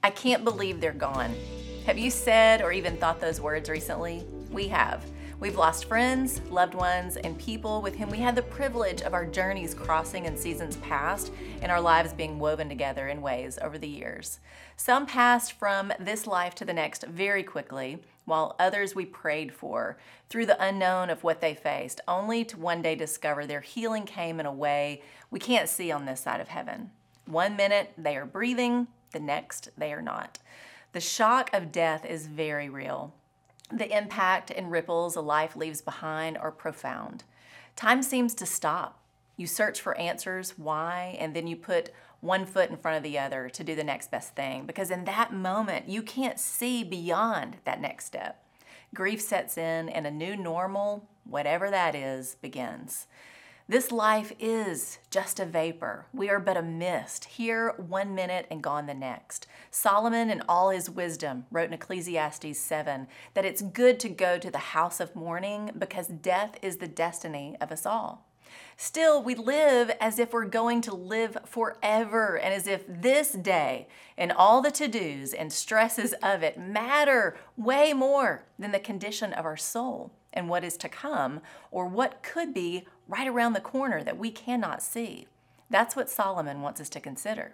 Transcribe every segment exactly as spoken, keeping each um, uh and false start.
I can't believe they're gone. Have you said or even thought those words recently? We have. We've lost friends, loved ones, and people with whom we had the privilege of our journeys crossing in seasons past and our lives being woven together in ways over the years. Some passed from this life to the next very quickly, while others we prayed for through the unknown of what they faced, only to one day discover their healing came in a way we can't see on this side of heaven. One minute they are breathing, the next they are not. The shock of death is very real. The impact and ripples a life leaves behind are profound. Time seems to stop. You search for answers, why, and then you put one foot in front of the other to do the next best thing, because in that moment, you can't see beyond that next step. Grief sets in and a new normal, whatever that is, begins. This life is just a vapor. We are but a mist, here one minute and gone the next. Solomon, in all his wisdom, wrote in Ecclesiastes seven that it's good to go to the house of mourning because death is the destiny of us all. Still, we live as if we're going to live forever and as if this day and all the to-dos and stresses of it matter way more than the condition of our soul and what is to come or what could be right around the corner that we cannot see. That's what Solomon wants us to consider.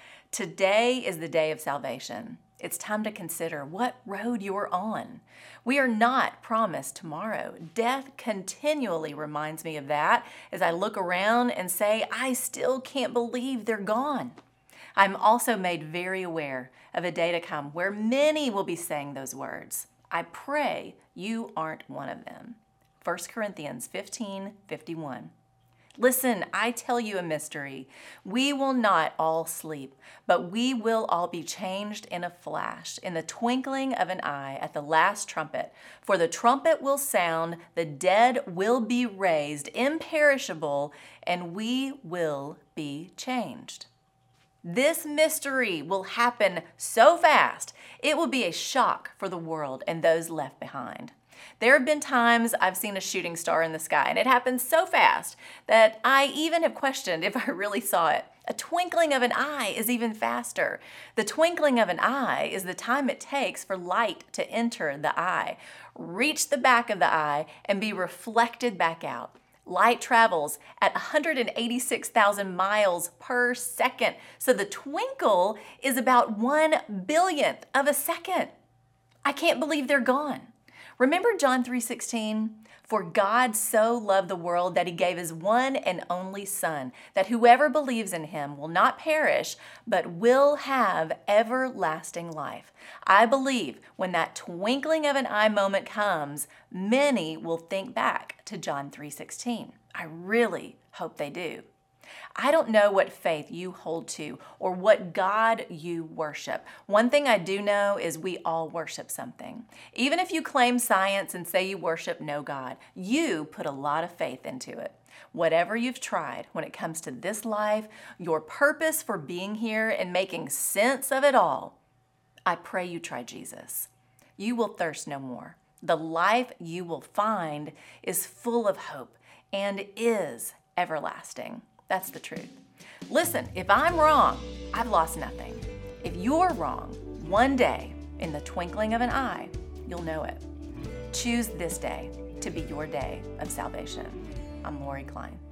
Today is the day of salvation. It's time to consider what road you're on. We are not promised tomorrow. Death continually reminds me of that as I look around and say, I still can't believe they're gone. I'm also made very aware of a day to come where many will be saying those words. I pray you aren't one of them. First Corinthians fifteen fifty-one. Listen, I tell you a mystery. We will not all sleep, but we will all be changed in a flash, in the twinkling of an eye at the last trumpet. For the trumpet will sound, the dead will be raised, imperishable, and we will be changed. This mystery will happen so fast, it will be a shock for the world and those left behind. There have been times I've seen a shooting star in the sky, and it happened so fast that I even have questioned if I really saw it. A twinkling of an eye is even faster. The twinkling of an eye is the time it takes for light to enter the eye, reach the back of the eye, and be reflected back out. Light travels at one hundred eighty-six thousand miles per second, so the twinkle is about one billionth of a second. I can't believe they're gone. Remember John three sixteen? For God so loved the world that he gave his one and only Son, that whoever believes in him will not perish, but will have everlasting life. I believe when that twinkling of an eye moment comes, many will think back to John three sixteen. I really hope they do. I don't know what faith you hold to or what God you worship. One thing I do know is we all worship something. Even if you claim science and say you worship no God, you put a lot of faith into it. Whatever you've tried when it comes to this life, your purpose for being here and making sense of it all, I pray you try Jesus. You will thirst no more. The life you will find is full of hope and is everlasting. That's the truth. Listen, if I'm wrong, I've lost nothing. If you're wrong, one day, in the twinkling of an eye, you'll know it. Choose this day to be your day of salvation. I'm Lori Klein.